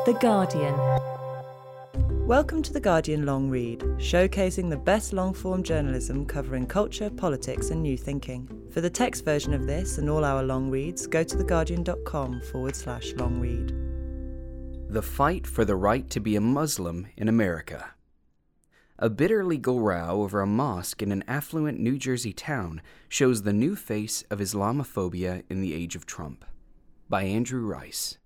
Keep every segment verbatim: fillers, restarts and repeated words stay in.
The Guardian. Welcome to The Guardian Long Read, showcasing the best long-form journalism covering culture, politics and new thinking. For the text version of this and all our long reads, go to theguardian.com forward slash long read. The fight for the right to be a Muslim in America. A bitter legal row over a mosque in an affluent New Jersey town shows the new face of Islamophobia in the age of Trump. By Andrew Rice.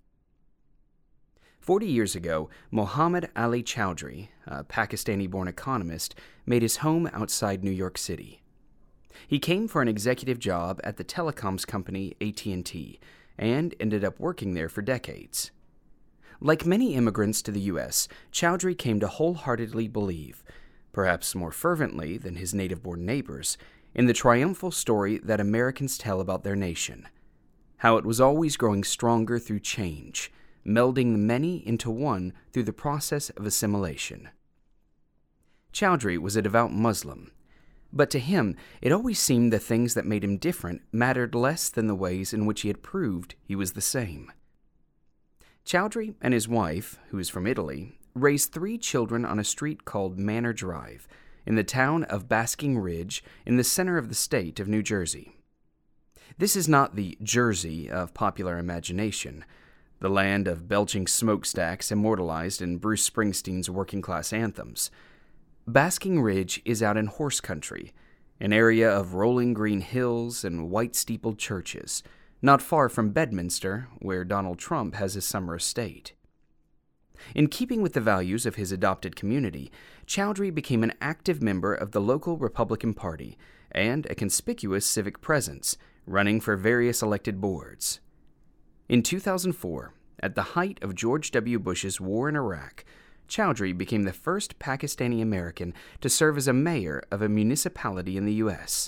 Forty years ago, Mohammad Ali Chowdhury, a Pakistani-born economist, made his home outside New York City. He came for an executive job at the telecoms company A T and T and ended up working there for decades. Like many immigrants to the U S, Chowdhury came to wholeheartedly believe, perhaps more fervently than his native-born neighbors, in the triumphal story that Americans tell about their nation, how it was always growing stronger through change, melding the many into one through the process of assimilation. Chowdhury was a devout Muslim, but to him it always seemed the things that made him different mattered less than the ways in which he had proved he was the same. Chowdhury and his wife, who is from Italy, raised three children on a street called Manor Drive in the town of Basking Ridge in the center of the state of New Jersey. This is not the Jersey of popular imagination, the land of belching smokestacks immortalized in Bruce Springsteen's working-class anthems. Basking Ridge is out in horse country, an area of rolling green hills and white-steepled churches, not far from Bedminster, where Donald Trump has his summer estate. In keeping with the values of his adopted community, Chowdhury became an active member of the local Republican Party and a conspicuous civic presence, running for various elected boards. In two thousand four, at the height of George W. Bush's war in Iraq, Chowdhury became the first Pakistani American to serve as a mayor of a municipality in the U S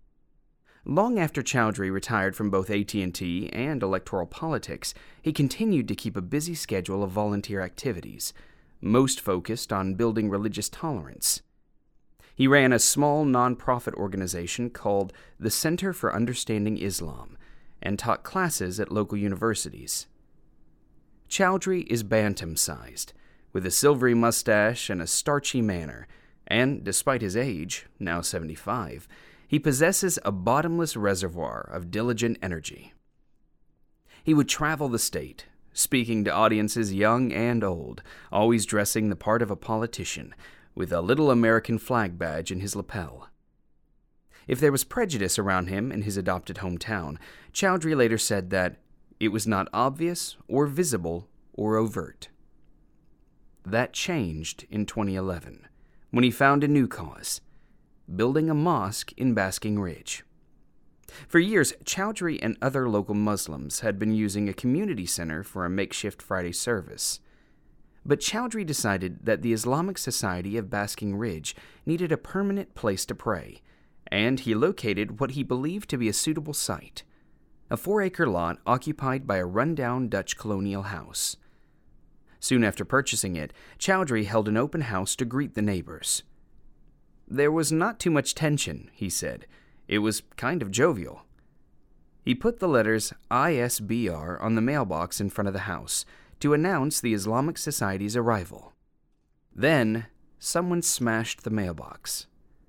Long after Chowdhury retired from both A T and T and electoral politics, he continued to keep a busy schedule of volunteer activities, most focused on building religious tolerance. He ran a small nonprofit organization called the Center for Understanding Islam and taught classes at local universities. Chowdhury is bantam-sized, with a silvery mustache and a starchy manner, and despite his age, now seventy-five, he possesses a bottomless reservoir of diligent energy. He would travel the state, speaking to audiences young and old, always dressing the part of a politician, with a little American flag badge in his lapel. If there was prejudice around him in his adopted hometown, Chowdhury later said that it was not obvious or visible or overt. That changed in twenty eleven, when he found a new cause: building a mosque in Basking Ridge. For years, Chowdhury and other local Muslims had been using a community center for a makeshift Friday service. But Chowdhury decided that the Islamic Society of Basking Ridge needed a permanent place to pray, and he located what he believed to be a suitable site, a four-acre lot occupied by a rundown Dutch colonial house. Soon after purchasing it, Chowdhury held an open house to greet the neighbors. There was not too much tension, he said. It was kind of jovial. He put the letters I S B R on the mailbox in front of the house to announce the Islamic Society's arrival. Then, someone smashed the mailbox.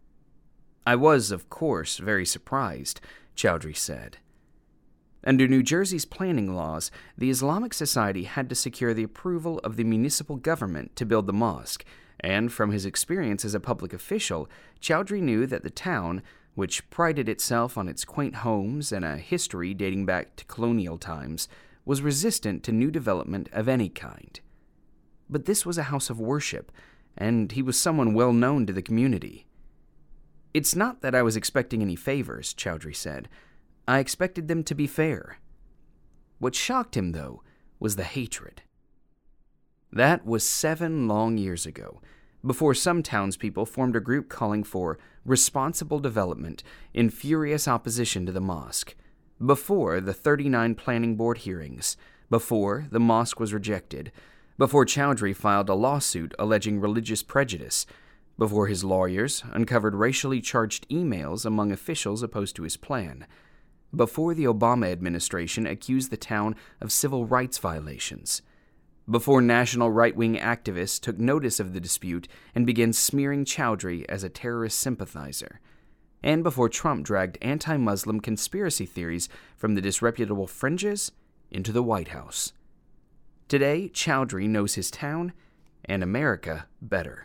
I was, of course, very surprised, Chowdhury said. Under New Jersey's planning laws, the Islamic Society had to secure the approval of the municipal government to build the mosque, and from his experience as a public official, Chowdhury knew that the town, which prided itself on its quaint homes and a history dating back to colonial times, was resistant to new development of any kind. But this was a house of worship, and he was someone well known to the community. It's not that I was expecting any favors, Chowdhury said. I expected them to be fair. What shocked him, though, was the hatred. That was seven long years ago, before some townspeople formed a group calling for responsible development in furious opposition to the mosque, before the thirty-nine planning board hearings, before the mosque was rejected, before Chowdhury filed a lawsuit alleging religious prejudice, before his lawyers uncovered racially charged emails among officials opposed to his plan, before the Obama administration accused the town of civil rights violations, before national right-wing activists took notice of the dispute and began smearing Chowdhury as a terrorist sympathizer, and before Trump dragged anti-Muslim conspiracy theories from the disreputable fringes into the White House. Today, Chowdhury knows his town and America better.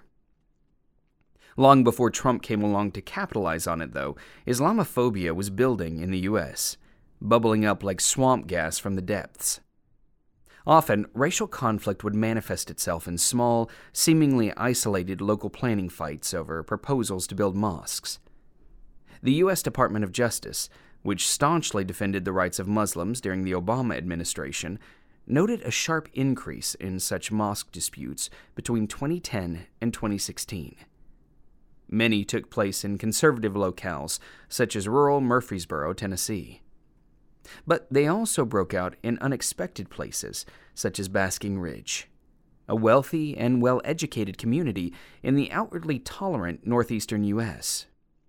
Long before Trump came along to capitalize on it, though, Islamophobia was building in the U S, bubbling up like swamp gas from the depths. Often, racial conflict would manifest itself in small, seemingly isolated local planning fights over proposals to build mosques. The U S Department of Justice, which staunchly defended the rights of Muslims during the Obama administration, noted a sharp increase in such mosque disputes between twenty ten and twenty sixteen. Many took place in conservative locales, such as rural Murfreesboro, Tennessee. But they also broke out in unexpected places, such as Basking Ridge, a wealthy and well-educated community in the outwardly tolerant northeastern U S.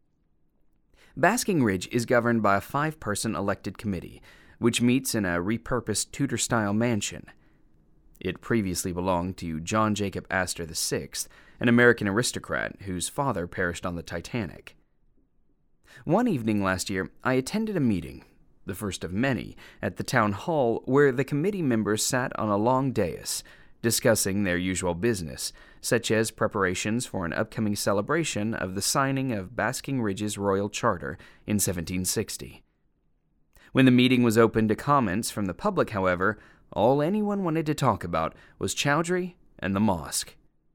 Basking Ridge is governed by a five-person elected committee, which meets in a repurposed Tudor-style mansion. It previously belonged to John Jacob Astor the sixth, an American aristocrat whose father perished on the Titanic. One evening last year, I attended a meeting, the first of many, at the town hall where the committee members sat on a long dais, discussing their usual business, such as preparations for an upcoming celebration of the signing of Basking Ridge's Royal Charter in seventeen sixty. When the meeting was open to comments from the public, however, all anyone wanted to talk about was Chowdhury and the mosque.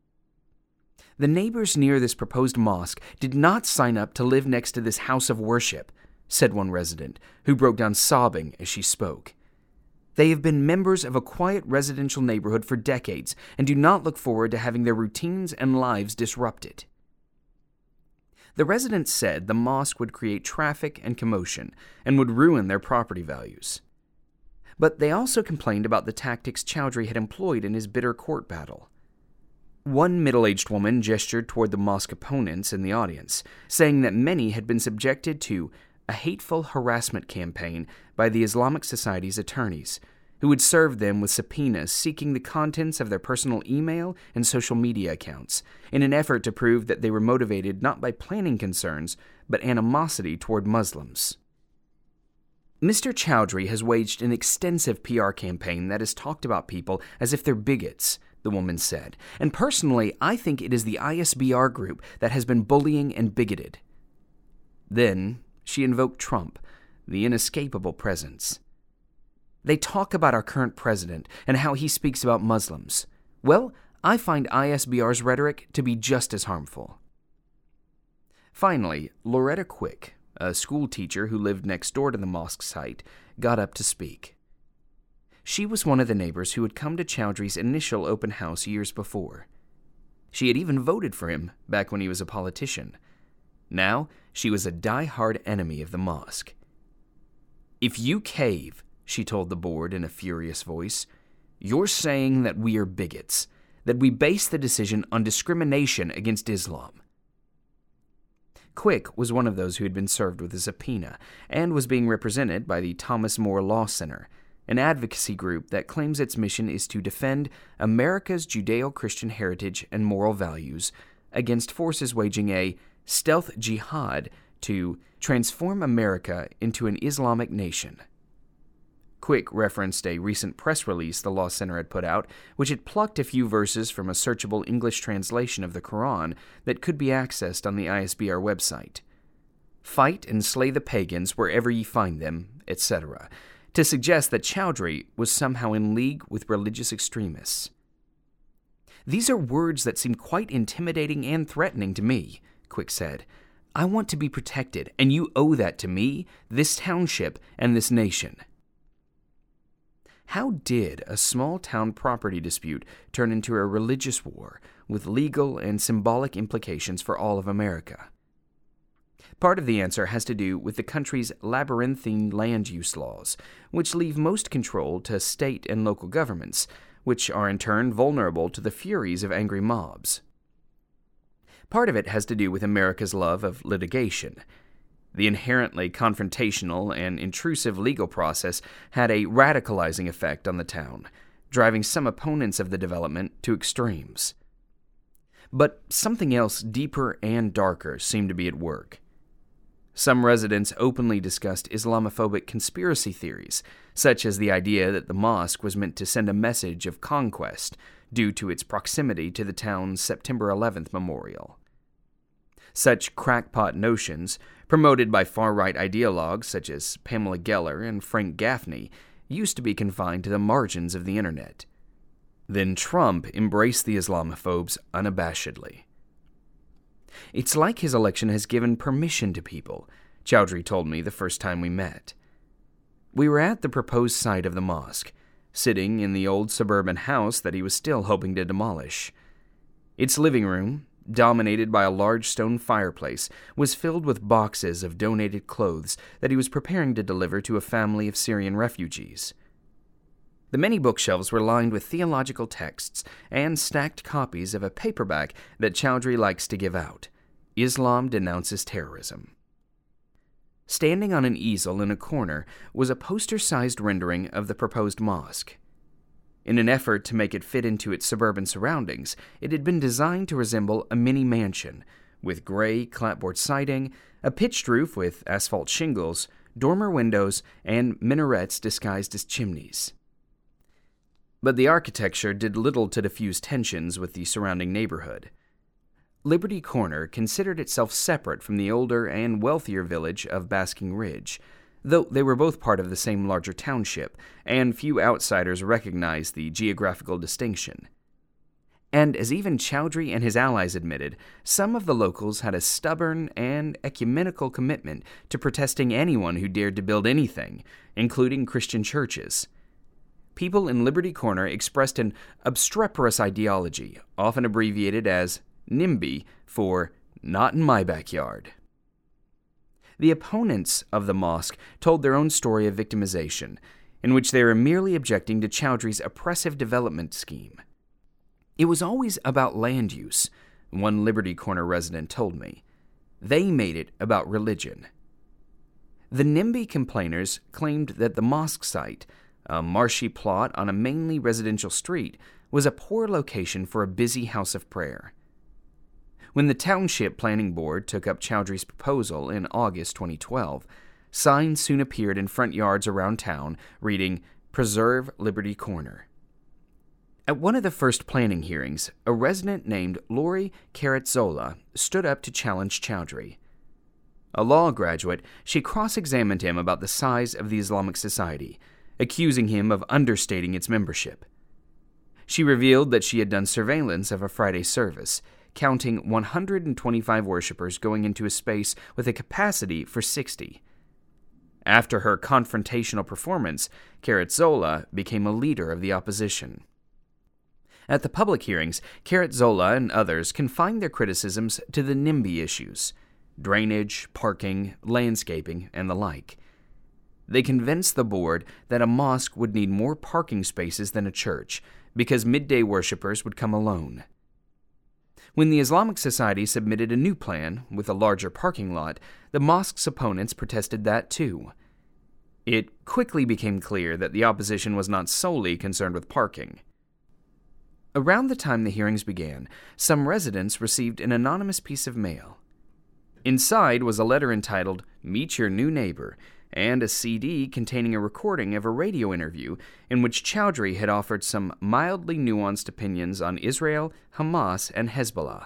The neighbors near this proposed mosque did not sign up to live next to this house of worship, said one resident, who broke down sobbing as she spoke. They have been members of a quiet residential neighborhood for decades and do not look forward to having their routines and lives disrupted. The residents said the mosque would create traffic and commotion and would ruin their property values. But they also complained about the tactics Chowdhury had employed in his bitter court battle. One middle-aged woman gestured toward the mosque opponents in the audience, saying that many had been subjected to a hateful harassment campaign by the Islamic Society's attorneys, who would serve them with subpoenas seeking the contents of their personal email and social media accounts, in an effort to prove that they were motivated not by planning concerns, but animosity toward Muslims. Mister Chowdhury has waged an extensive P R campaign that has talked about people as if they're bigots, the woman said, and personally, I think it is the I S B R group that has been bullying and bigoted. Then she invoked Trump, the inescapable presence. They talk about our current president and how he speaks about Muslims. Well, I find I S B R's rhetoric to be just as harmful. Finally, Loretta Quick, a school teacher who lived next door to the mosque site, got up to speak. She was one of the neighbors who had come to Chowdhury's initial open house years before. She had even voted for him back when he was a politician. Now, she was a die-hard enemy of the mosque. "If you cave," she told the board in a furious voice, "you're saying that we are bigots, that we base the decision on discrimination against Islam." Quick was one of those who had been served with a subpoena and was being represented by the Thomas More Law Center, an advocacy group that claims its mission is to defend America's Judeo-Christian heritage and moral values against forces waging a stealth jihad to transform America into an Islamic nation. Quick referenced a recent press release the Law Center had put out, which had plucked a few verses from a searchable English translation of the Quran that could be accessed on the I S B R website. "Fight and slay the pagans wherever ye find them," et cetera, to suggest that Chowdhury was somehow in league with religious extremists. "These are words that seem quite intimidating and threatening to me," Quick said. "I want to be protected, and you owe that to me, this township, and this nation." How did a small-town property dispute turn into a religious war with legal and symbolic implications for all of America? Part of the answer has to do with the country's labyrinthine land use laws, which leave most control to state and local governments, which are in turn vulnerable to the furies of angry mobs. Part of it has to do with America's love of litigation. The inherently confrontational and intrusive legal process had a radicalizing effect on the town, driving some opponents of the development to extremes. But something else deeper and darker seemed to be at work. Some residents openly discussed Islamophobic conspiracy theories, such as the idea that the mosque was meant to send a message of conquest due to its proximity to the town's September eleventh memorial. Such crackpot notions, promoted by far-right ideologues such as Pamela Geller and Frank Gaffney, used to be confined to the margins of the internet. Then Trump embraced the Islamophobes unabashedly. It's like his election has given permission to people, Chowdhury told me the first time we met. We were at the proposed site of the mosque, sitting in the old suburban house that he was still hoping to demolish. Its living room, dominated by a large stone fireplace, was filled with boxes of donated clothes that he was preparing to deliver to a family of Syrian refugees. The many bookshelves were lined with theological texts and stacked copies of a paperback that Chowdhury likes to give out, Islam Denounces Terrorism. Standing on an easel in a corner was a poster-sized rendering of the proposed mosque. In an effort to make it fit into its suburban surroundings, it had been designed to resemble a mini mansion, with gray clapboard siding, a pitched roof with asphalt shingles, dormer windows, and minarets disguised as chimneys. But the architecture did little to diffuse tensions with the surrounding neighborhood. Liberty Corner considered itself separate from the older and wealthier village of Basking Ridge, though they were both part of the same larger township, and few outsiders recognized the geographical distinction. And as even Chowdhury and his allies admitted, some of the locals had a stubborn and ecumenical commitment to protesting anyone who dared to build anything, including Christian churches. People in Liberty Corner expressed an obstreperous ideology, often abbreviated as NIMBY for Not in My Backyard. The opponents of the mosque told their own story of victimization, in which they were merely objecting to Chowdhury's oppressive development scheme. It was always about land use, one Liberty Corner resident told me. They made it about religion. The NIMBY complainers claimed that the mosque site, a marshy plot on a mainly residential street, was a poor location for a busy house of prayer. When the Township Planning Board took up Chowdhury's proposal in August twenty twelve, signs soon appeared in front yards around town reading, Preserve Liberty Corner. At one of the first planning hearings, a resident named Lori Carrazzola stood up to challenge Chowdhury. A law graduate, she cross-examined him about the size of the Islamic Society, accusing him of understating its membership. She revealed that she had done surveillance of a Friday service, counting one hundred twenty-five worshippers going into a space with a capacity for sixty. After her confrontational performance, Carrazzola became a leader of the opposition. At the public hearings, Carrazzola and others confined their criticisms to the NIMBY issues: drainage, parking, landscaping, and the like. They convinced the board that a mosque would need more parking spaces than a church, because midday worshippers would come alone. When the Islamic Society submitted a new plan with a larger parking lot, the mosque's opponents protested that too. It quickly became clear that the opposition was not solely concerned with parking. Around the time the hearings began, some residents received an anonymous piece of mail. Inside was a letter entitled, Meet Your New Neighbor, and a C D containing a recording of a radio interview in which Chowdhury had offered some mildly nuanced opinions on Israel, Hamas, and Hezbollah.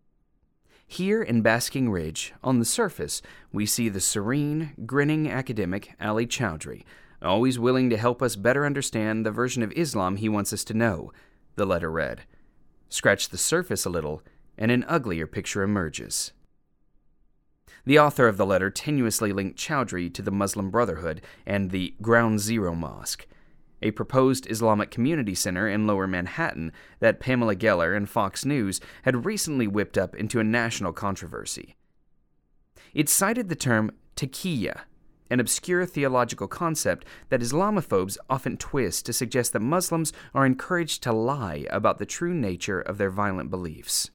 Here in Basking Ridge, on the surface, we see the serene, grinning academic Ali Chowdhury, always willing to help us better understand the version of Islam he wants us to know, the letter read. Scratch the surface a little, and an uglier picture emerges. The author of the letter tenuously linked Chowdhury to the Muslim Brotherhood and the Ground Zero Mosque, a proposed Islamic community center in Lower Manhattan that Pamela Geller and Fox News had recently whipped up into a national controversy. It cited the term taqiyya, an obscure theological concept that Islamophobes often twist to suggest that Muslims are encouraged to lie about the true nature of their violent beliefs.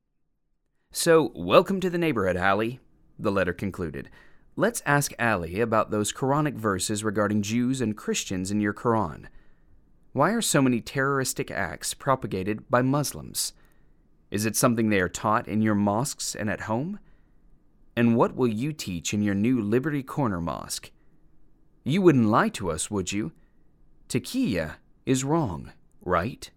So, welcome to the neighborhood, Ali, the letter concluded. Let's ask Ali about those Quranic verses regarding Jews and Christians in your Quran. Why are so many terroristic acts propagated by Muslims? Is it something they are taught in your mosques and at home? And what will you teach in your new Liberty Corner mosque? You wouldn't lie to us, would you? Taqiyya is wrong, right?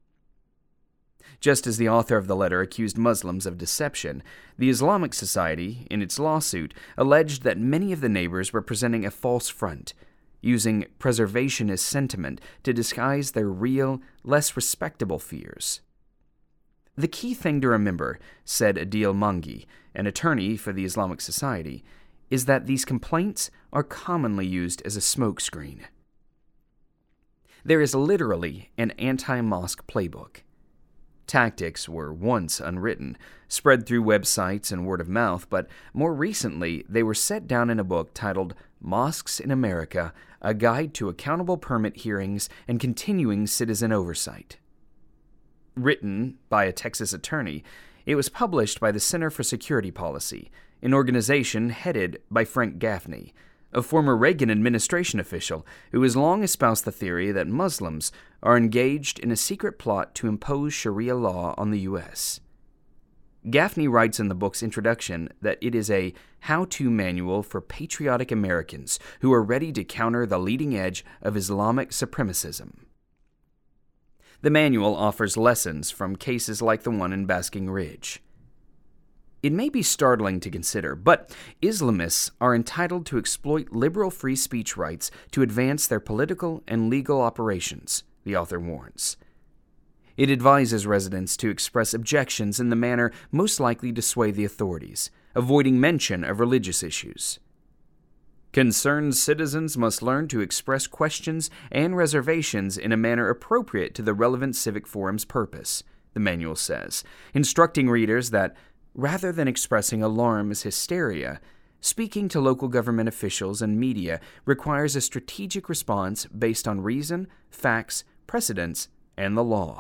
Just as the author of the letter accused Muslims of deception, the Islamic Society, in its lawsuit, alleged that many of the neighbors were presenting a false front, using preservationist sentiment to disguise their real, less respectable fears. The key thing to remember, said Adil Mangi, an attorney for the Islamic Society, is that these complaints are commonly used as a smokescreen. There is literally an anti-mosque playbook. Tactics were once unwritten, spread through websites and word of mouth, but more recently they were set down in a book titled Mosques in America, A Guide to Accountable Permit Hearings and Continuing Citizen Oversight. Written by a Texas attorney, it was published by the Center for Security Policy, an organization headed by Frank Gaffney, a former Reagan administration official who has long espoused the theory that Muslims are engaged in a secret plot to impose Sharia law on the U S. Gaffney writes in the book's introduction that it is a how-to manual for patriotic Americans who are ready to counter the leading edge of Islamic supremacism. The manual offers lessons from cases like the one in Basking Ridge. It may be startling to consider, but Islamists are entitled to exploit liberal free speech rights to advance their political and legal operations, the author warns. It advises residents to express objections in the manner most likely to sway the authorities, avoiding mention of religious issues. Concerned citizens must learn to express questions and reservations in a manner appropriate to the relevant civic forum's purpose, the manual says, instructing readers that, rather than expressing alarm as hysteria, speaking to local government officials and media requires a strategic response based on reason, facts, precedents, and the law.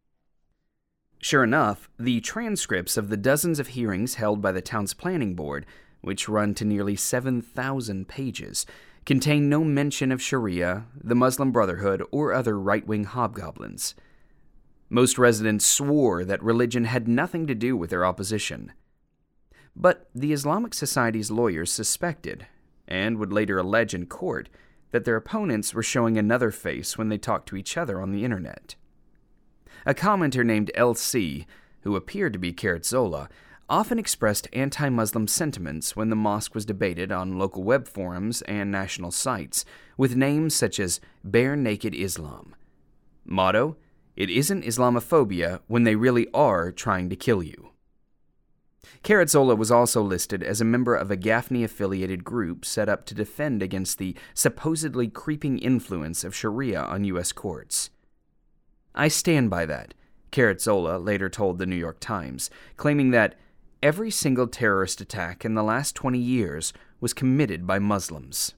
Sure enough, the transcripts of the dozens of hearings held by the town's planning board, which run to nearly seven thousand pages, contain no mention of Sharia, the Muslim Brotherhood, or other right-wing hobgoblins. Most residents swore that religion had nothing to do with their opposition. But the Islamic Society's lawyers suspected, and would later allege in court, that their opponents were showing another face when they talked to each other on the internet. A commenter named L C, who appeared to be Carrizola, often expressed anti-Muslim sentiments when the mosque was debated on local web forums and national sites, with names such as Bare Naked Islam. Motto: it isn't Islamophobia when they really are trying to kill you. Carrizola was also listed as a member of a Gaffney-affiliated group set up to defend against the supposedly creeping influence of Sharia on U S courts. I stand by that, Carrizola later told the New York Times, claiming that every single terrorist attack in the last twenty years was committed by Muslims.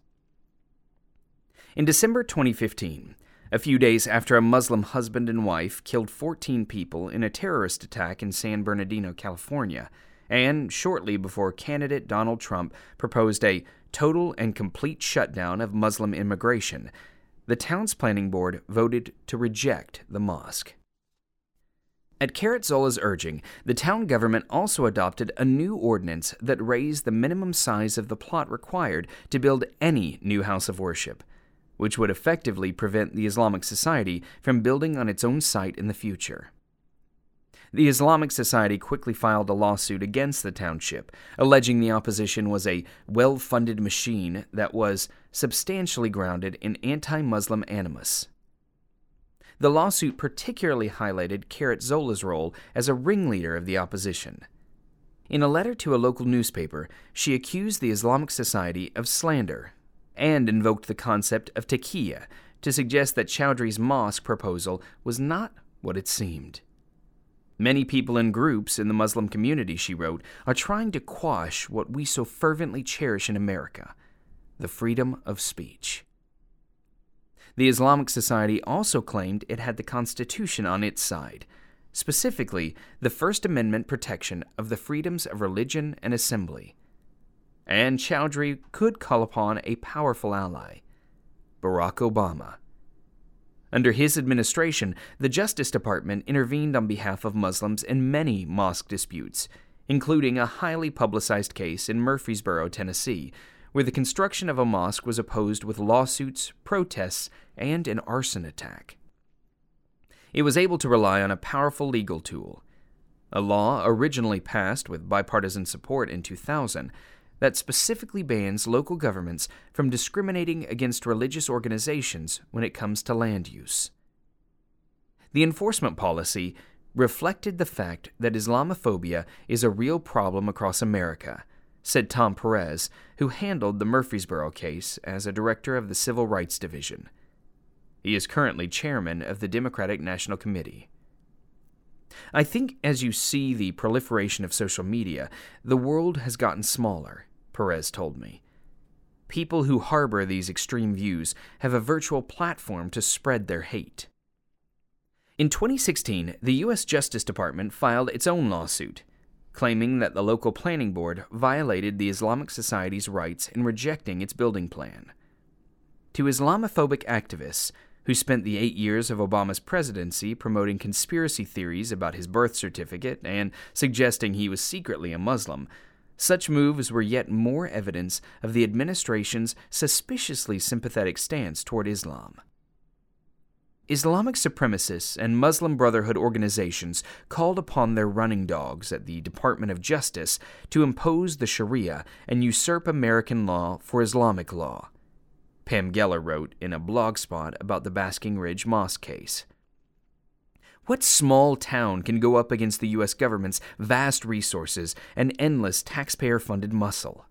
In December twenty fifteen, a few days after a Muslim husband and wife killed fourteen people in a terrorist attack in San Bernardino, California, and shortly before candidate Donald Trump proposed a total and complete shutdown of Muslim immigration, the town's planning board voted to reject the mosque. At Carrizola's urging, the town government also adopted a new ordinance that raised the minimum size of the plot required to build any new house of worship, which would effectively prevent the Islamic Society from building on its own site in the future. The Islamic Society quickly filed a lawsuit against the township, alleging the opposition was a well-funded machine that was substantially grounded in anti-Muslim animus. The lawsuit particularly highlighted Carrizola's role as a ringleader of the opposition. In a letter to a local newspaper, she accused the Islamic Society of slander and invoked the concept of taqiyya to suggest that Chowdhury's mosque proposal was not what it seemed. Many people and groups in the Muslim community, she wrote, are trying to quash what we so fervently cherish in America, the freedom of speech. The Islamic Society also claimed it had the Constitution on its side, specifically the First Amendment protection of the freedoms of religion and assembly. And Chowdhury could call upon a powerful ally, Barack Obama. Under his administration, the Justice Department intervened on behalf of Muslims in many mosque disputes, including a highly publicized case in Murfreesboro, Tennessee, where the construction of a mosque was opposed with lawsuits, protests, and an arson attack. It was able to rely on a powerful legal tool, a law originally passed with bipartisan support in two thousand that specifically bans local governments from discriminating against religious organizations when it comes to land use. The enforcement policy reflected the fact that Islamophobia is a real problem across America, said Tom Perez, who handled the Murfreesboro case as a director of the Civil Rights Division. He is currently chairman of the Democratic National Committee. I think as you see the proliferation of social media, the world has gotten smaller, Perez told me. People who harbor these extreme views have a virtual platform to spread their hate. In twenty sixteen, the U S Justice Department filed its own lawsuit, claiming that the local planning board violated the Islamic Society's rights in rejecting its building plan. To Islamophobic activists, who spent the eight years of Obama's presidency promoting conspiracy theories about his birth certificate and suggesting he was secretly a Muslim, such moves were yet more evidence of the administration's suspiciously sympathetic stance toward Islam. Islamic supremacists and Muslim Brotherhood organizations called upon their running dogs at the Department of Justice to impose the Sharia and usurp American law for Islamic law, Pam Geller wrote in a blog spot about the Basking Ridge Mosque case. What small town can go up against the U S government's vast resources and endless taxpayer-funded muscle?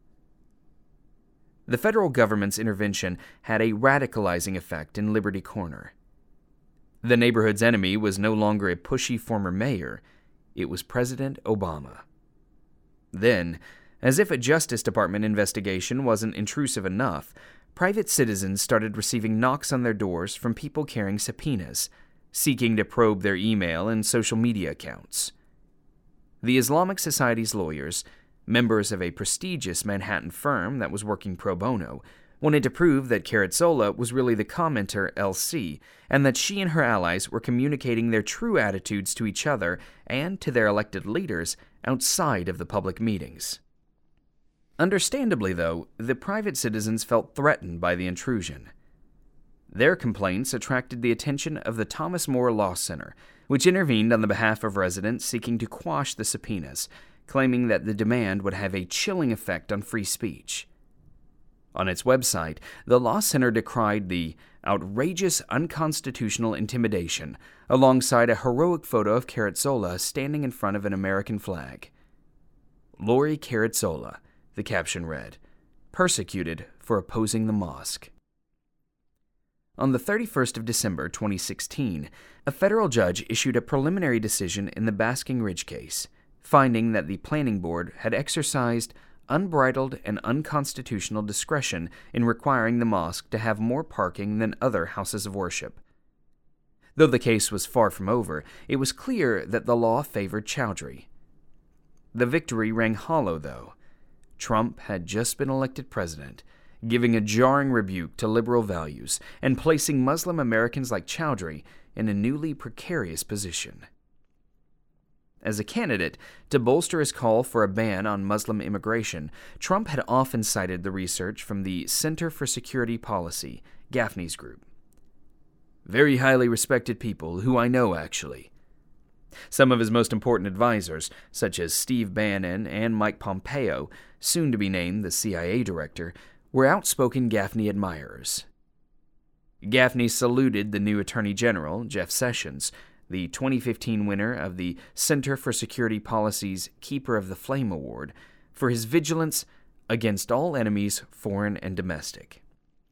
The federal government's intervention had a radicalizing effect in Liberty Corner. The neighborhood's enemy was no longer a pushy former mayor, it was President Obama. Then, as if a Justice Department investigation wasn't intrusive enough, private citizens started receiving knocks on their doors from people carrying subpoenas, seeking to probe their email and social media accounts. The Islamic Society's lawyers, members of a prestigious Manhattan firm that was working pro bono, wanted to prove that Carrizzola was really the commenter L C, and that she and her allies were communicating their true attitudes to each other and to their elected leaders outside of the public meetings. Understandably, though, the private citizens felt threatened by the intrusion. Their complaints attracted the attention of the Thomas More Law Center, which intervened on the behalf of residents seeking to quash the subpoenas, claiming that the demand would have a chilling effect on free speech. On its website, the Law Center decried the outrageous unconstitutional intimidation alongside a heroic photo of Carrizzola standing in front of an American flag. Lori Carrizzola, the caption read, persecuted for opposing the mosque. On the thirty-first of December twenty sixteen, a federal judge issued a preliminary decision in the Basking Ridge case, finding that the planning board had exercised unbridled and unconstitutional discretion in requiring the mosque to have more parking than other houses of worship. Though the case was far from over, it was clear that the law favored Chowdhury. The victory rang hollow, though. Trump had just been elected president, giving a jarring rebuke to liberal values and placing Muslim Americans like Chowdhury in a newly precarious position. As a candidate to bolster his call for a ban on Muslim immigration, Trump had often cited the research from the Center for Security Policy, Gaffney's group. Very highly respected people who I know, actually. Some of his most important advisors, such as Steve Bannon and Mike Pompeo, soon to be named the C I A director, were outspoken Gaffney admirers. Gaffney saluted the new Attorney General, Jeff Sessions, the twenty fifteen winner of the Center for Security Policy's Keeper of the Flame Award, for his vigilance against all enemies, foreign and domestic.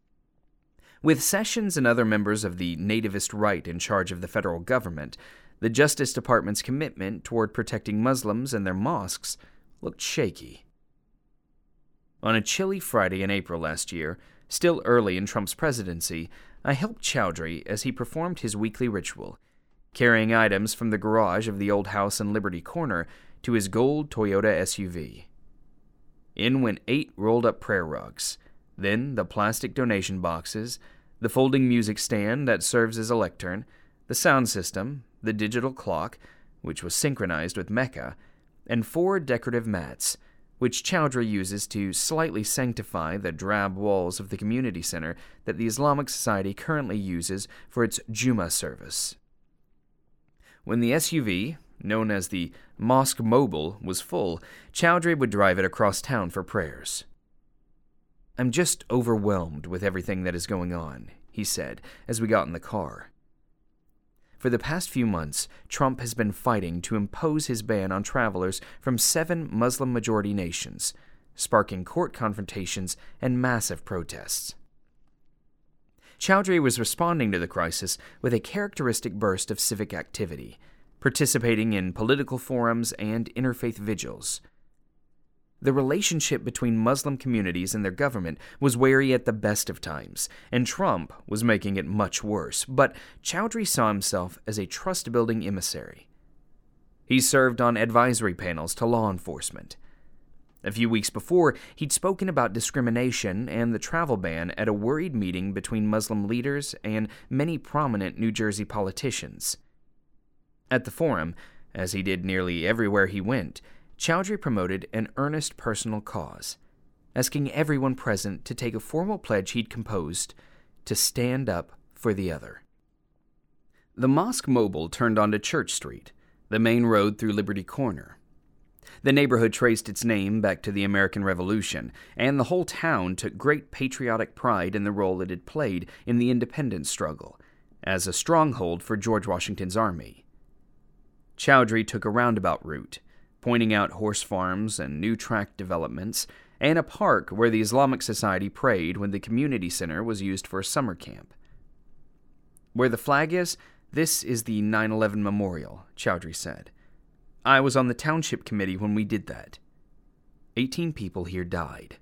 With Sessions and other members of the nativist right in charge of the federal government, the Justice Department's commitment toward protecting Muslims and their mosques looked shaky. On a chilly Friday in April last year, still early in Trump's presidency, I helped Chowdhury as he performed his weekly ritual, carrying items from the garage of the old house in Liberty Corner to his gold Toyota S U V. In went eight rolled-up prayer rugs, then the plastic donation boxes, the folding music stand that serves as a lectern, the sound system, the digital clock, which was synchronized with Mecca, and four decorative mats, which Chowdhury uses to slightly sanctify the drab walls of the community center that the Islamic Society currently uses for its Jummah service. When the S U V, known as the Mosque Mobile, was full, Chowdhury would drive it across town for prayers. "I'm just overwhelmed with everything that is going on," he said as we got in the car. For the past few months, Trump has been fighting to impose his ban on travelers from seven Muslim-majority nations, sparking court confrontations and massive protests. Chowdhury was responding to the crisis with a characteristic burst of civic activity, participating in political forums and interfaith vigils. The relationship between Muslim communities and their government was wary at the best of times, and Trump was making it much worse, but Chowdhury saw himself as a trust-building emissary. He served on advisory panels to law enforcement. A few weeks before, he'd spoken about discrimination and the travel ban at a worried meeting between Muslim leaders and many prominent New Jersey politicians. At the forum, as he did nearly everywhere he went, Chowdhury promoted an earnest personal cause, asking everyone present to take a formal pledge he'd composed to stand up for the other. The Mosque Mobile turned onto Church Street, the main road through Liberty Corner. The neighborhood traced its name back to the American Revolution, and the whole town took great patriotic pride in the role it had played in the independence struggle, as a stronghold for George Washington's army. Chowdhury took a roundabout route, pointing out horse farms and new tract developments, and a park where the Islamic Society prayed when the community center was used for a summer camp. "Where the flag is, this is the nine eleven memorial," Chowdhury said. "I was on the township committee when we did that. Eighteen people here died."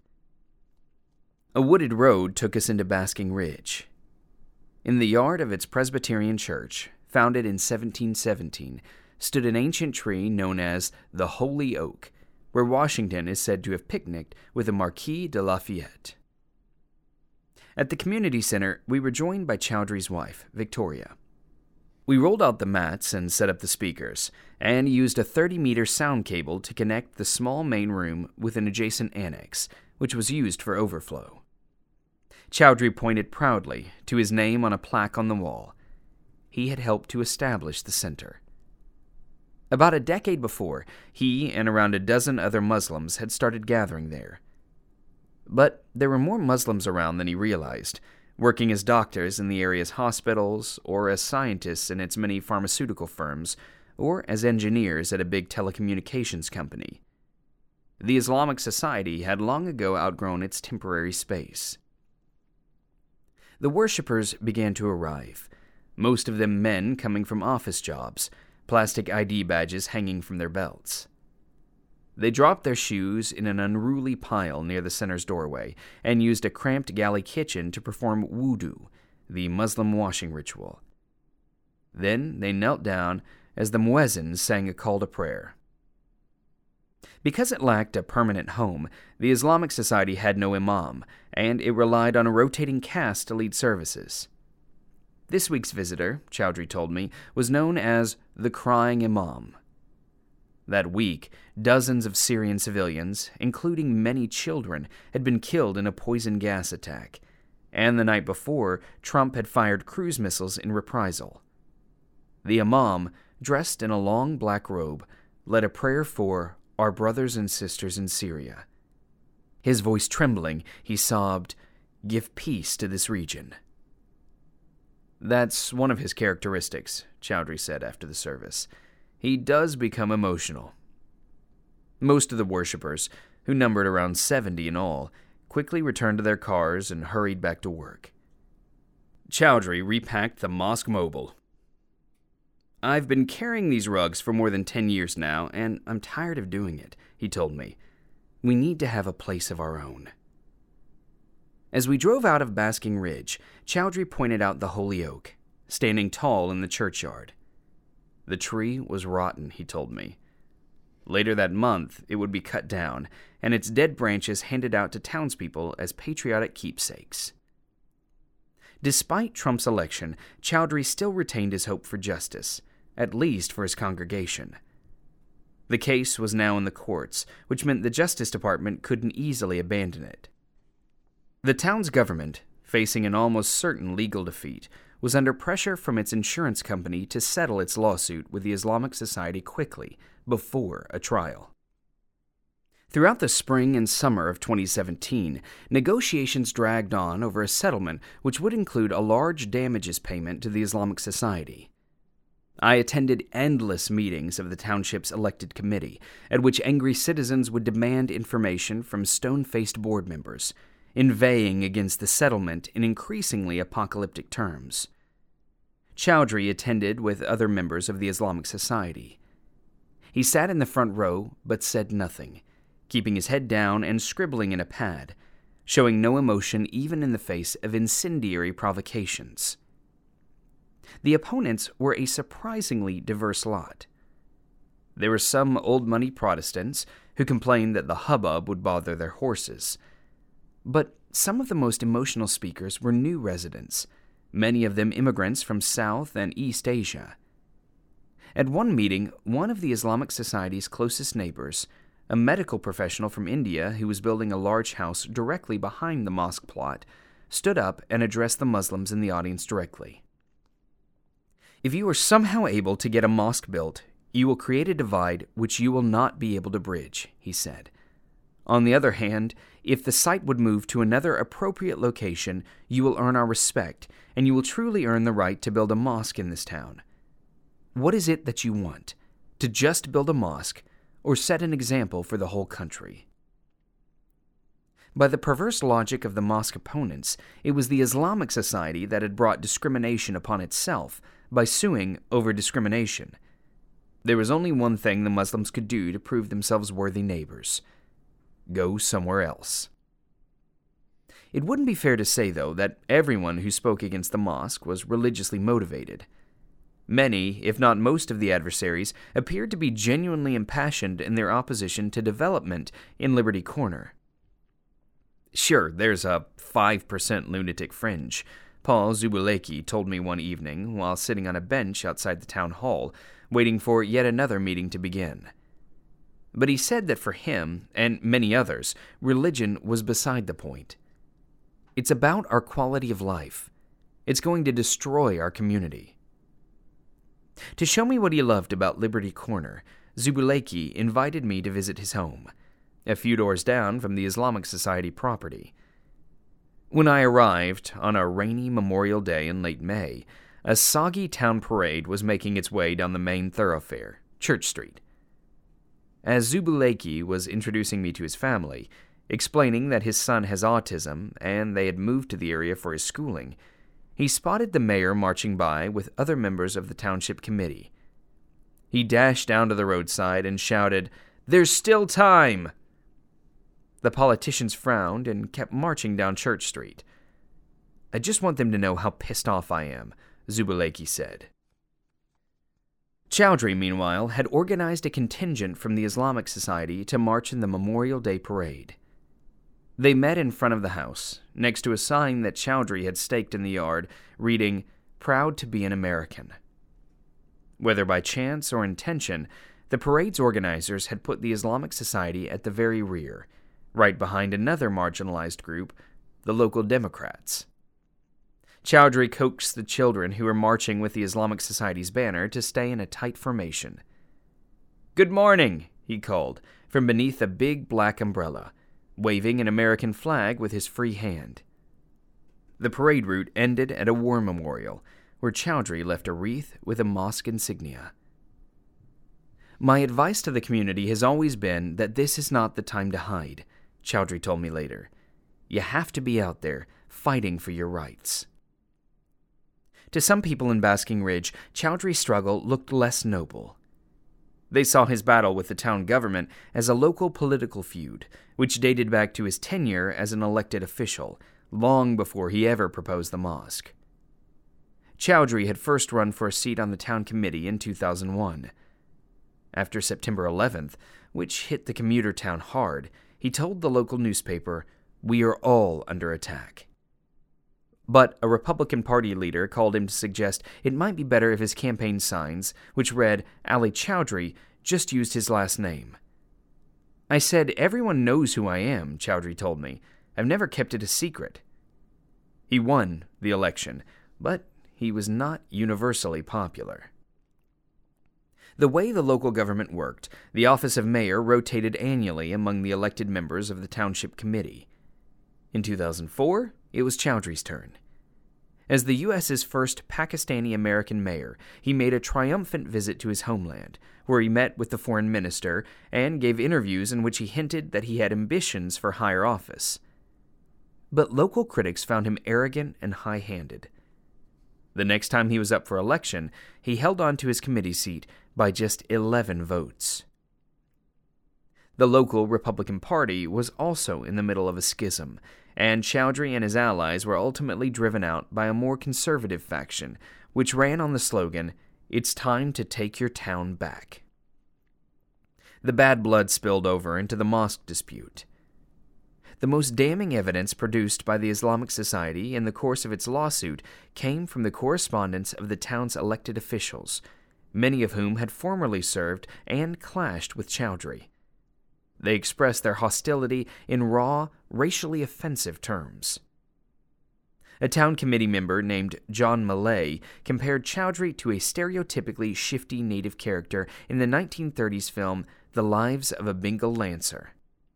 A wooded road took us into Basking Ridge. In the yard of its Presbyterian church, founded in seventeen seventeen, stood an ancient tree known as the Holy Oak, where Washington is said to have picnicked with the Marquis de Lafayette. At the community center, we were joined by Chowdhury's wife, Victoria. We rolled out the mats and set up the speakers, and used a thirty-meter sound cable to connect the small main room with an adjacent annex, which was used for overflow. Chowdhury pointed proudly to his name on a plaque on the wall. He had helped to establish the center. About a decade before, he and around a dozen other Muslims had started gathering there. But there were more Muslims around than he realized, working as doctors in the area's hospitals, or as scientists in its many pharmaceutical firms, or as engineers at a big telecommunications company. The Islamic Society had long ago outgrown its temporary space. The worshippers began to arrive, most of them men coming from office jobs, plastic I D badges hanging from their belts. They dropped their shoes in an unruly pile near the center's doorway and used a cramped galley kitchen to perform wudu, the Muslim washing ritual. Then they knelt down as the muezzin sang a call to prayer. Because it lacked a permanent home, the Islamic Society had no imam, and it relied on a rotating cast to lead services. This week's visitor, Chowdhury told me, was known as the Crying Imam. That week, dozens of Syrian civilians, including many children, had been killed in a poison gas attack, and the night before, Trump had fired cruise missiles in reprisal. The Imam, dressed in a long black robe, led a prayer for our brothers and sisters in Syria. His voice trembling, he sobbed, "Give peace to this region." "That's one of his characteristics," Chowdhury said after the service. "He does become emotional." Most of the worshippers, who numbered around seventy in all, quickly returned to their cars and hurried back to work. Chowdhury repacked the Mosque Mobile. "I've been carrying these rugs for more than ten years now, and I'm tired of doing it," he told me. "We need to have a place of our own." As we drove out of Basking Ridge, Chowdhury pointed out the Holy Oak, standing tall in the churchyard. The tree was rotten, he told me. Later that month, it would be cut down, and its dead branches handed out to townspeople as patriotic keepsakes. Despite Trump's election, Chowdhury still retained his hope for justice, at least for his congregation. The case was now in the courts, which meant the Justice Department couldn't easily abandon it. The town's government, facing an almost certain legal defeat, was under pressure from its insurance company to settle its lawsuit with the Islamic Society quickly, before a trial. Throughout the spring and summer of twenty seventeen, negotiations dragged on over a settlement which would include a large damages payment to the Islamic Society. I attended endless meetings of the township's elected committee, at which angry citizens would demand information from stone-faced board members, inveighing against the settlement in increasingly apocalyptic terms. Chowdhury attended with other members of the Islamic Society. He sat in the front row, but said nothing, keeping his head down and scribbling in a pad, showing no emotion even in the face of incendiary provocations. The opponents were a surprisingly diverse lot. There were some old-money Protestants who complained that the hubbub would bother their horses, but some of the most emotional speakers were new residents, many of them immigrants from South and East Asia. At one meeting, one of the Islamic Society's closest neighbors, a medical professional from India who was building a large house directly behind the mosque plot, stood up and addressed the Muslims in the audience directly. "If you are somehow able to get a mosque built, you will create a divide which you will not be able to bridge," he said. "On the other hand, if the site would move to another appropriate location, you will earn our respect, and you will truly earn the right to build a mosque in this town. What is it that you want? To just build a mosque, or set an example for the whole country?" By the perverse logic of the mosque opponents, it was the Islamic Society that had brought discrimination upon itself by suing over discrimination. There was only one thing the Muslims could do to prove themselves worthy neighbors: go somewhere else. It wouldn't be fair to say, though, that everyone who spoke against the mosque was religiously motivated. Many, if not most of the adversaries, appeared to be genuinely impassioned in their opposition to development in Liberty Corner. "Sure, there's a five percent lunatic fringe," Paul Zubuleki told me one evening while sitting on a bench outside the town hall, waiting for yet another meeting to begin. But he said that for him, and many others, religion was beside the point. It's about our quality of life. It's going to destroy our community. To show me what he loved about Liberty Corner, Zubuleki invited me to visit his home, a few doors down from the Islamic Society property. When I arrived, on a rainy Memorial Day in late May, a soggy town parade was making its way down the main thoroughfare, Church Street. As Zubuleki was introducing me to his family, explaining that his son has autism and they had moved to the area for his schooling, he spotted the mayor marching by with other members of the township committee. He dashed down to the roadside and shouted, "There's still time!" The politicians frowned and kept marching down Church Street. "I just want them to know how pissed off I am," Zubuleki said. Chowdhury, meanwhile, had organized a contingent from the Islamic Society to march in the Memorial Day parade. They met in front of the house, next to a sign that Chowdhury had staked in the yard, reading, "Proud to be an American." Whether by chance or intention, the parade's organizers had put the Islamic Society at the very rear, right behind another marginalized group, the local Democrats. Chowdhury coaxed the children who were marching with the Islamic Society's banner to stay in a tight formation. "Good morning," he called, from beneath a big black umbrella, waving an American flag with his free hand. The parade route ended at a war memorial, where Chowdhury left a wreath with a mosque insignia. "My advice to the community has always been that this is not the time to hide," Chowdhury told me later. "You have to be out there, fighting for your rights." To some people in Basking Ridge, Chowdhury's struggle looked less noble. They saw his battle with the town government as a local political feud, which dated back to his tenure as an elected official, long before he ever proposed the mosque. Chowdhury had first run for a seat on the town committee in two thousand one. After September eleventh, which hit the commuter town hard, he told the local newspaper, "We are all under attack." But a Republican Party leader called him to suggest it might be better if his campaign signs, which read Ali Chowdhury, just used his last name. I said, "Everyone knows who I am," Chowdhury told me. "I've never kept it a secret." He won the election, but he was not universally popular. The way the local government worked, the office of mayor rotated annually among the elected members of the township committee. In two thousand four, it was Chowdhury's turn. As the U S's first Pakistani-American mayor, he made a triumphant visit to his homeland, where he met with the foreign minister and gave interviews in which he hinted that he had ambitions for higher office. But local critics found him arrogant and high-handed. The next time he was up for election, he held on to his committee seat by just eleven votes. The local Republican Party was also in the middle of a schism, and Chowdhury and his allies were ultimately driven out by a more conservative faction, which ran on the slogan, "It's time to take your town back." The bad blood spilled over into the mosque dispute. The most damning evidence produced by the Islamic Society in the course of its lawsuit came from the correspondence of the town's elected officials, many of whom had formerly served and clashed with Chowdhury. They expressed their hostility in raw, racially offensive terms. A town committee member named John Millay compared Chowdhury to a stereotypically shifty native character in the nineteen thirties film The Lives of a Bengal Lancer.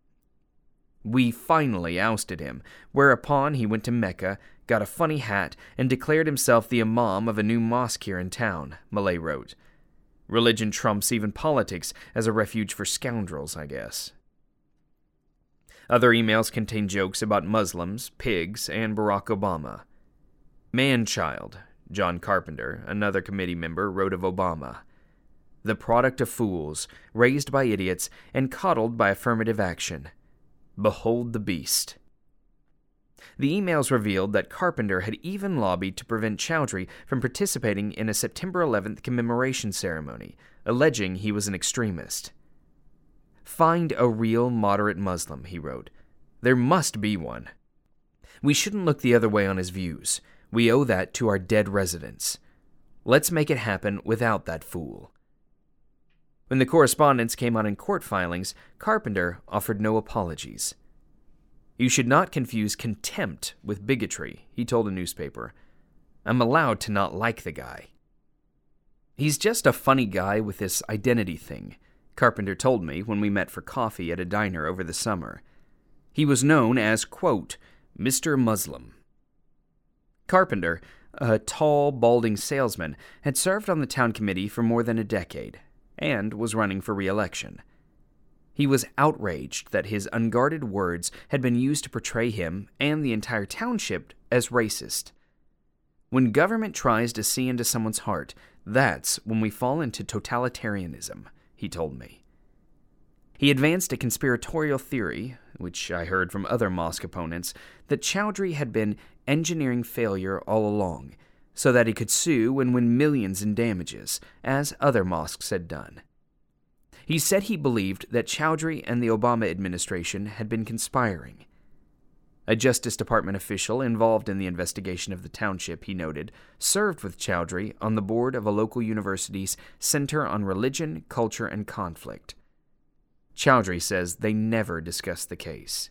"We finally ousted him, whereupon he went to Mecca, got a funny hat, and declared himself the imam of a new mosque here in town," Millay wrote. "Religion trumps even politics as a refuge for scoundrels, I guess." Other emails contain jokes about Muslims, pigs, and Barack Obama. "Man-child," John Carpenter, another committee member, wrote of Obama. "The product of fools, raised by idiots, and coddled by affirmative action. Behold the beast." The emails revealed that Carpenter had even lobbied to prevent Chowdhury from participating in a September eleventh commemoration ceremony, alleging he was an extremist. "Find a real moderate Muslim," he wrote. "There must be one. We shouldn't look the other way on his views. We owe that to our dead residents. Let's make it happen without that fool." When the correspondence came out in court filings, Carpenter offered no apologies. "You should not confuse contempt with bigotry," he told a newspaper. "I'm allowed to not like the guy." "He's just a funny guy with this identity thing," Carpenter told me when we met for coffee at a diner over the summer. He was known as, quote, Mister Muslim. Carpenter, a tall, balding salesman, had served on the town committee for more than a decade and was running for re-election. He was outraged that his unguarded words had been used to portray him and the entire township as racist. "When government tries to see into someone's heart, that's when we fall into totalitarianism," he told me. He advanced a conspiratorial theory, which I heard from other mosque opponents, that Chowdhury had been engineering failure all along, so that he could sue and win millions in damages, as other mosques had done. He said he believed that Chowdhury and the Obama administration had been conspiring. A Justice Department official involved in the investigation of the township, he noted, served with Chowdhury on the board of a local university's Center on Religion, Culture, and Conflict. Chowdhury says they never discussed the case.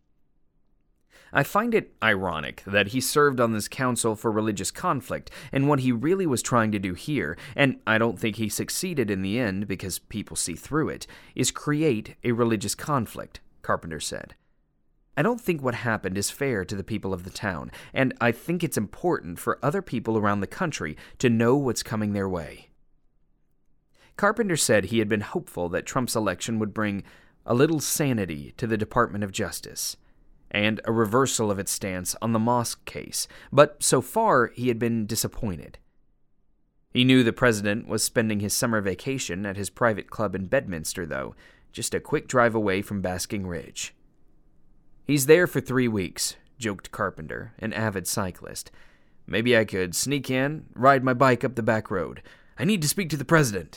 I find it ironic that he served on this council for religious conflict, and what he really was trying to do here, and I don't think he succeeded in the end because people see through it, is create a religious conflict, Carpenter said. I don't think what happened is fair to the people of the town, and I think it's important for other people around the country to know what's coming their way. Carpenter said he had been hopeful that Trump's election would bring a little sanity to the Department of Justice and a reversal of its stance on the mosque case, but so far he had been disappointed. He knew the president was spending his summer vacation at his private club in Bedminster, though, just a quick drive away from Basking Ridge. "He's there for three weeks, joked Carpenter, an avid cyclist. "Maybe I could sneak in, ride my bike up the back road. I need to speak to the president."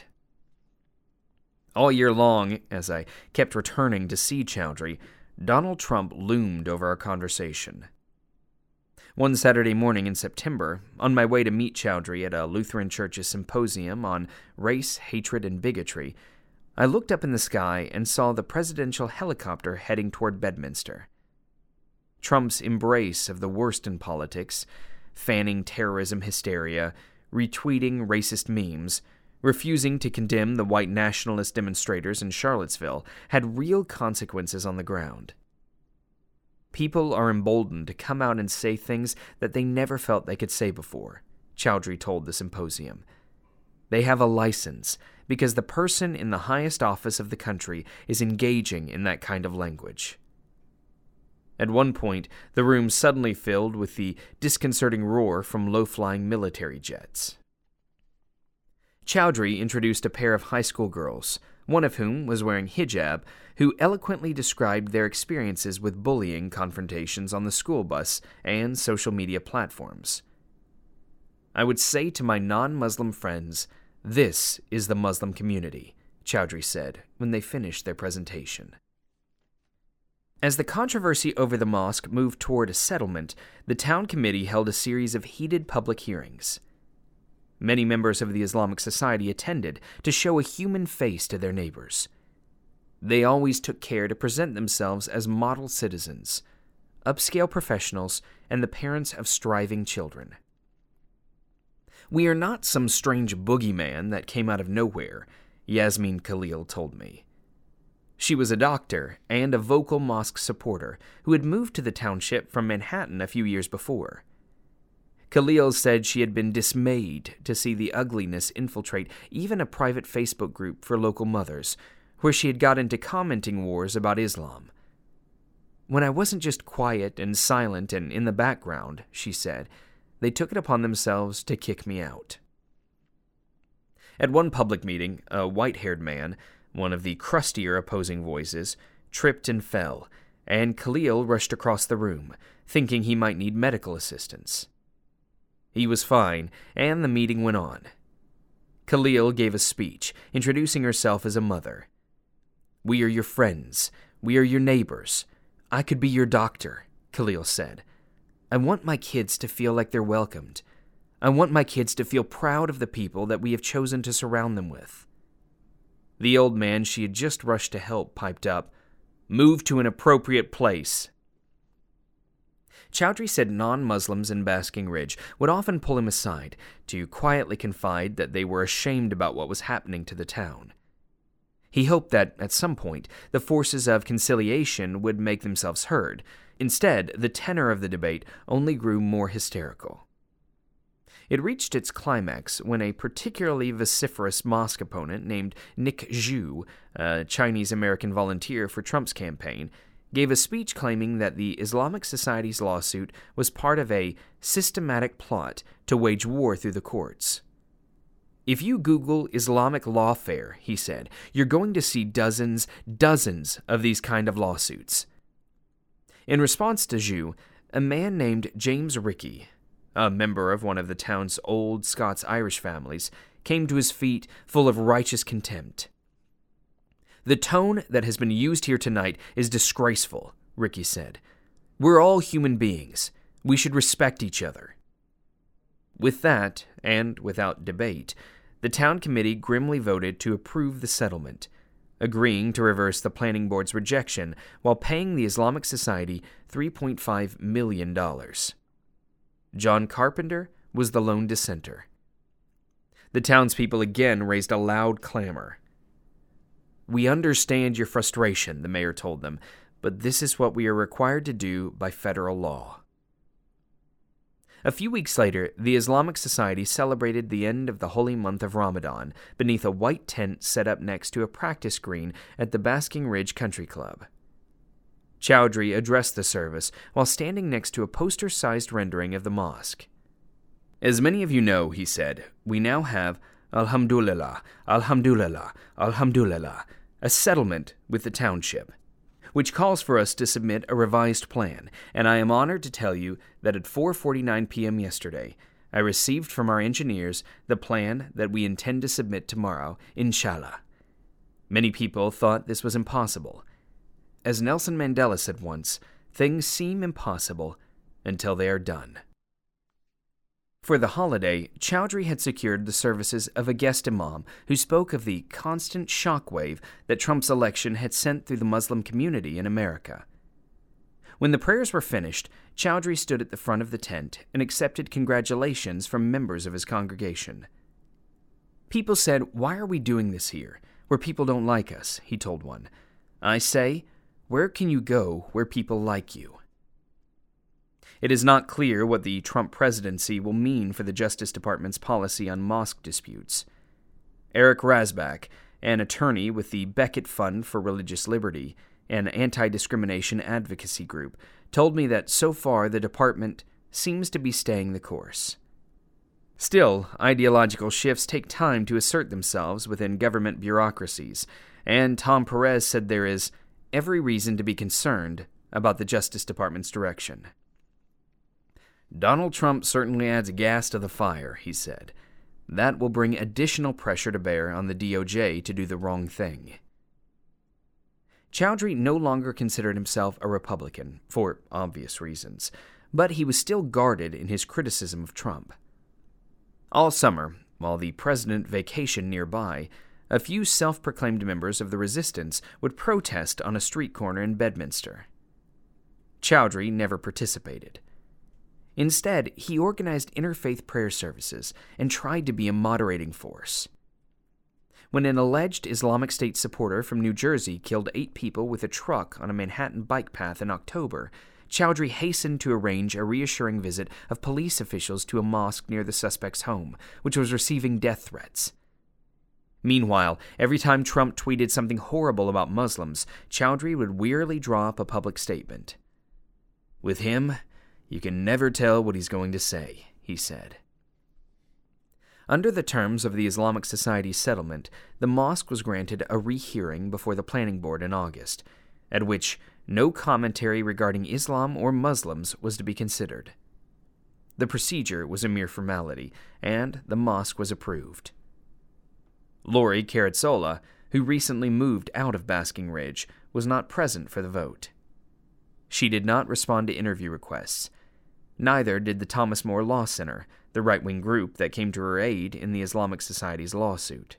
All year long, as I kept returning to see Chowdhury, Donald Trump loomed over our conversation. One Saturday morning in September, on my way to meet Chowdhury at a Lutheran church's symposium on race, hatred, and bigotry, I looked up in the sky and saw the presidential helicopter heading toward Bedminster. Trump's embrace of the worst in politics, fanning terrorism hysteria, retweeting racist memes, refusing to condemn the white nationalist demonstrators in Charlottesville, had real consequences on the ground. People are emboldened to come out and say things that they never felt they could say before, Chowdhury told the symposium. They have a license because the person in the highest office of the country is engaging in that kind of language. At one point, the room suddenly filled with the disconcerting roar from low-flying military jets. Chowdhury introduced a pair of high school girls, one of whom was wearing hijab, who eloquently described their experiences with bullying confrontations on the school bus and social media platforms. I would say to my non-Muslim friends, this is the Muslim community, Chowdhury said when they finished their presentation. As the controversy over the mosque moved toward a settlement, the town committee held a series of heated public hearings. Many members of the Islamic Society attended to show a human face to their neighbors. They always took care to present themselves as model citizens, upscale professionals, and the parents of striving children. We are not some strange boogeyman that came out of nowhere, Yasmin Khalil told me. She was a doctor and a vocal mosque supporter who had moved to the township from Manhattan a few years before. Khalil said she had been dismayed to see the ugliness infiltrate even a private Facebook group for local mothers, where she had got into commenting wars about Islam. When I wasn't just quiet and silent and in the background, she said, they took it upon themselves to kick me out. At one public meeting, a white-haired man, one of the crustier opposing voices, tripped and fell, and Khalil rushed across the room, thinking he might need medical assistance. He was fine, and the meeting went on. Khalil gave a speech, introducing herself as a mother. "We are your friends. We are your neighbors. I could be your doctor," Khalil said. "I want my kids to feel like they're welcomed. I want my kids to feel proud of the people that we have chosen to surround them with." The old man she had just rushed to help piped up, "Move to an appropriate place." Chowdhury said non-Muslims in Basking Ridge would often pull him aside to quietly confide that they were ashamed about what was happening to the town. He hoped that, at some point, the forces of conciliation would make themselves heard. Instead, the tenor of the debate only grew more hysterical. It reached its climax when a particularly vociferous mosque opponent named Nick Zhu, a Chinese-American volunteer for Trump's campaign, gave a speech claiming that the Islamic Society's lawsuit was part of a systematic plot to wage war through the courts. "If you Google Islamic lawfare," he said, "you're going to see dozens, dozens of these kind of lawsuits." In response to Zhu, a man named James Rickey, a member of one of the town's old Scots-Irish families, came to his feet full of righteous contempt. "The tone that has been used here tonight is disgraceful," Rickey said. "We're all human beings. We should respect each other." With that, and without debate, the town committee grimly voted to approve the settlement, agreeing to reverse the planning board's rejection while paying the Islamic Society three point five million dollars. John Carpenter was the lone dissenter. The townspeople again raised a loud clamor. "We understand your frustration," the mayor told them, "but this is what we are required to do by federal law." A few weeks later, the Islamic Society celebrated the end of the holy month of Ramadan beneath a white tent set up next to a practice green at the Basking Ridge Country Club. Chowdhury addressed the service while standing next to a poster-sized rendering of the mosque. "As many of you know," he said, "we now have, alhamdulillah, alhamdulillah, alhamdulillah, a settlement with the township, which calls for us to submit a revised plan, and I am honored to tell you that at four forty-nine p.m. yesterday, I received from our engineers the plan that we intend to submit tomorrow, inshallah." Many people thought this was impossible. As Nelson Mandela said once, things seem impossible until they are done. For the holiday, Chowdhury had secured the services of a guest imam who spoke of the constant shockwave that Trump's election had sent through the Muslim community in America. When the prayers were finished, Chowdhury stood at the front of the tent and accepted congratulations from members of his congregation. People said, "Why are we doing this here, where people don't like us?" he told one. "I say, where can you go where people like you?" It is not clear what the Trump presidency will mean for the Justice Department's policy on mosque disputes. Eric Rasbach, an attorney with the Becket Fund for Religious Liberty, an anti-discrimination advocacy group, told me that so far the department seems to be staying the course. Still, ideological shifts take time to assert themselves within government bureaucracies, and Tom Perez said there is every reason to be concerned about the Justice Department's direction. "Donald Trump certainly adds gas to the fire," he said. "That will bring additional pressure to bear on the D O J to do the wrong thing." Chowdhury no longer considered himself a Republican, for obvious reasons, but he was still guarded in his criticism of Trump. All summer, while the president vacationed nearby, a few self-proclaimed members of the resistance would protest on a street corner in Bedminster. Chowdhury never participated. Instead, he organized interfaith prayer services and tried to be a moderating force. When an alleged Islamic State supporter from New Jersey killed eight people with a truck on a Manhattan bike path in October, Chowdhury hastened to arrange a reassuring visit of police officials to a mosque near the suspect's home, which was receiving death threats. Meanwhile, every time Trump tweeted something horrible about Muslims, Chowdhury would wearily draw up a public statement. "With him, you can never tell what he's going to say," he said. Under the terms of the Islamic Society's settlement, the mosque was granted a rehearing before the planning board in August, at which no commentary regarding Islam or Muslims was to be considered. The procedure was a mere formality, and the mosque was approved. Lori Carrizzola, who recently moved out of Basking Ridge, was not present for the vote. She did not respond to interview requests. Neither did the Thomas More Law Center, the right-wing group that came to her aid in the Islamic Society's lawsuit.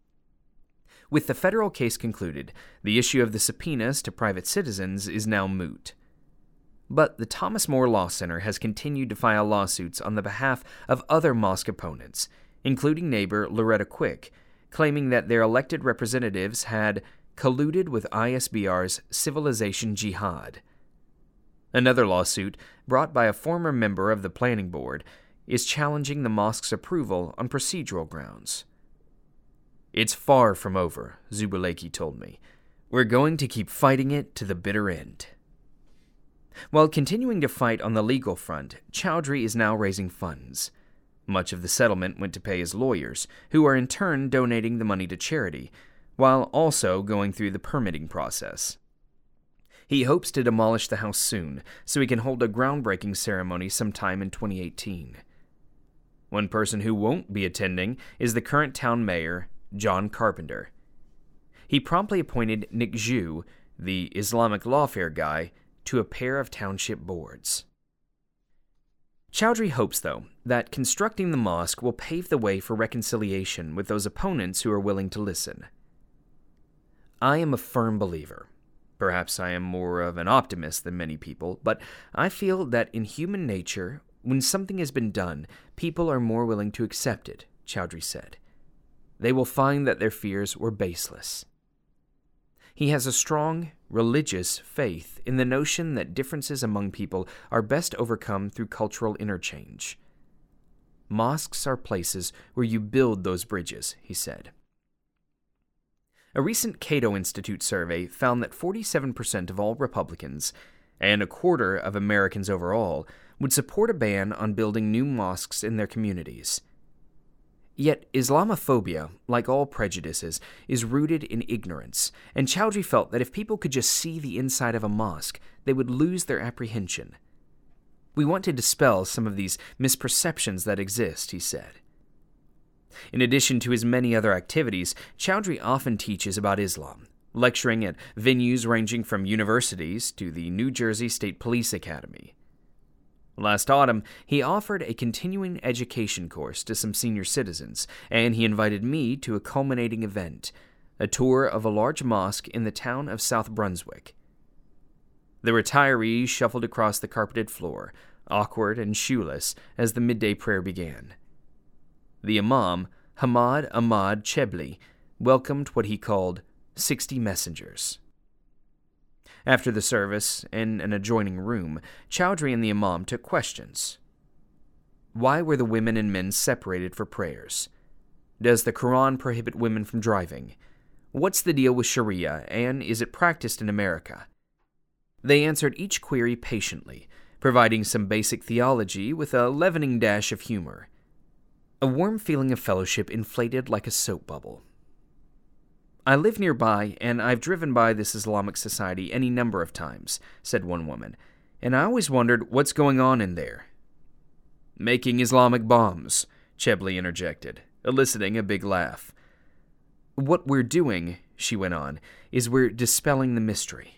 With the federal case concluded, the issue of the subpoenas to private citizens is now moot. But the Thomas More Law Center has continued to file lawsuits on the behalf of other mosque opponents, including neighbor Loretta Quick, claiming that their elected representatives had colluded with I S B R's Civilization Jihad. Another lawsuit, brought by a former member of the planning board, is challenging the mosque's approval on procedural grounds. "It's far from over," Zubuleki told me. "We're going to keep fighting it to the bitter end." While continuing to fight on the legal front, Chowdhury is now raising funds. Much of the settlement went to pay his lawyers, who are in turn donating the money to charity, while also going through the permitting process. He hopes to demolish the house soon, so he can hold a groundbreaking ceremony sometime in twenty eighteen. One person who won't be attending is the current town mayor, John Carpenter. He promptly appointed Nick Zhu, the Islamic lawfare guy, to a pair of township boards. Chowdhury hopes, though, that constructing the mosque will pave the way for reconciliation with those opponents who are willing to listen. "I am a firm believer. Perhaps I am more of an optimist than many people, but I feel that in human nature, when something has been done, people are more willing to accept it," Chowdhury said. "They will find that their fears were baseless." He has a strong, religious faith in the notion that differences among people are best overcome through cultural interchange. "Mosques are places where you build those bridges," he said. A recent Cato Institute survey found that forty-seven percent of all Republicans, and a quarter of Americans overall, would support a ban on building new mosques in their communities. Yet Islamophobia, like all prejudices, is rooted in ignorance, and Chowdhury felt that if people could just see the inside of a mosque, they would lose their apprehension. "We want to dispel some of these misperceptions that exist," he said. In addition to his many other activities, Chowdhury often teaches about Islam, lecturing at venues ranging from universities to the New Jersey State Police Academy. Last autumn, he offered a continuing education course to some senior citizens, and he invited me to a culminating event, a tour of a large mosque in the town of South Brunswick. The retirees shuffled across the carpeted floor, awkward and shoeless, as the midday prayer began. The imam, Hamad Ahmad Chebli, welcomed what he called sixty messengers. After the service, in an adjoining room, Chowdhury and the imam took questions. Why were the women and men separated for prayers? Does the Quran prohibit women from driving? What's the deal with Sharia, and is it practiced in America? They answered each query patiently, providing some basic theology with a leavening dash of humor. A warm feeling of fellowship inflated like a soap bubble. I live nearby, and I've driven by this Islamic society any number of times, said one woman, and I always wondered what's going on in there. Making Islamic bombs, Chebli interjected, eliciting a big laugh. What we're doing, she went on, is we're dispelling the mystery.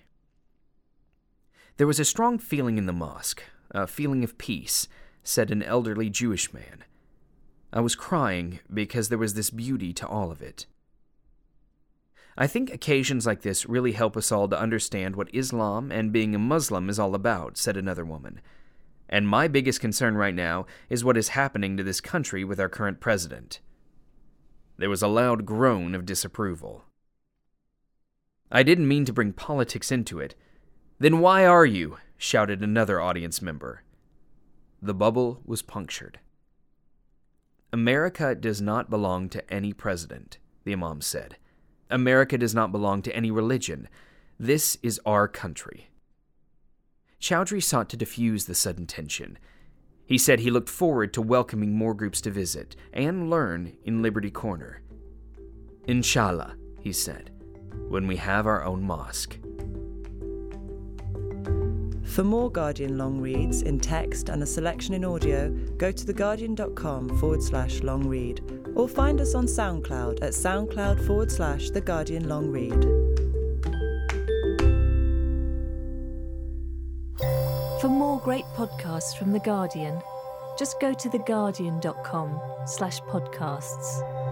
There was a strong feeling in the mosque, a feeling of peace, said an elderly Jewish man. I was crying because there was this beauty to all of it. I think occasions like this really help us all to understand what Islam and being a Muslim is all about, said another woman. And my biggest concern right now is what is happening to this country with our current president. There was a loud groan of disapproval. I didn't mean to bring politics into it. Then why are you? Shouted another audience member. The bubble was punctured. America does not belong to any president, the imam said. America does not belong to any religion. This is our country. Chowdhury sought to diffuse the sudden tension. He said he looked forward to welcoming more groups to visit and learn in Liberty Corner. Inshallah, he said, when we have our own mosque. For more Guardian long reads in text and a selection in audio, go to theguardian.com forward slash long read or find us on SoundCloud at soundcloud forward slash The Guardian Long Read. For more great podcasts from The Guardian, just go to theguardian.com slash podcasts.